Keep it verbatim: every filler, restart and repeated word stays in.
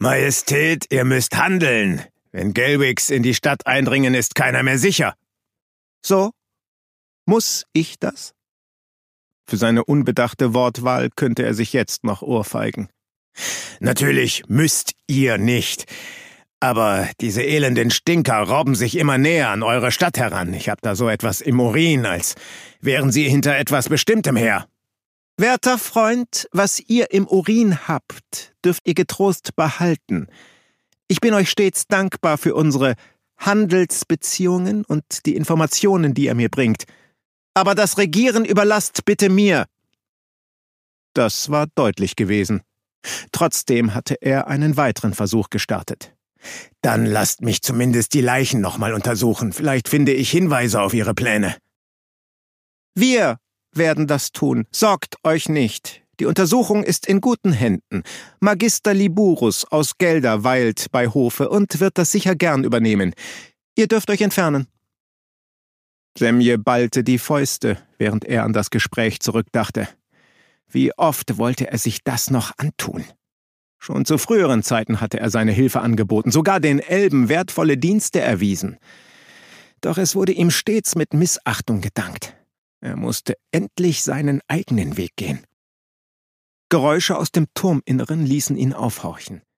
Majestät, ihr müsst handeln. Wenn Gelwix in die Stadt eindringen, ist keiner mehr sicher. So? Muss ich das? Für seine unbedachte Wortwahl könnte er sich jetzt noch ohrfeigen. Natürlich müsst ihr nicht. Aber diese elenden Stinker robben sich immer näher an eure Stadt heran. Ich hab da so etwas im Urin, als wären sie hinter etwas Bestimmtem her. Werter Freund, was ihr im Urin habt, dürft ihr getrost behalten. Ich bin euch stets dankbar für unsere Handelsbeziehungen und die Informationen, die ihr mir bringt. Aber das Regieren überlasst bitte mir. Das war deutlich gewesen. Trotzdem hatte er einen weiteren Versuch gestartet. Dann lasst mich zumindest die Leichen nochmal untersuchen. Vielleicht finde ich Hinweise auf ihre Pläne. Wir werden das tun. Sorgt euch nicht. Die Untersuchung ist in guten Händen. Magister Liburus aus Gelder weilt bei Hofe und wird das sicher gern übernehmen. Ihr dürft euch entfernen. Semje ballte die Fäuste, während er an das Gespräch zurückdachte. Wie oft wollte er sich das noch antun? Schon zu früheren Zeiten hatte er seine Hilfe angeboten, sogar den Elben wertvolle Dienste erwiesen. Doch es wurde ihm stets mit Missachtung gedankt. Er musste endlich seinen eigenen Weg gehen. Geräusche aus dem Turminneren ließen ihn aufhorchen.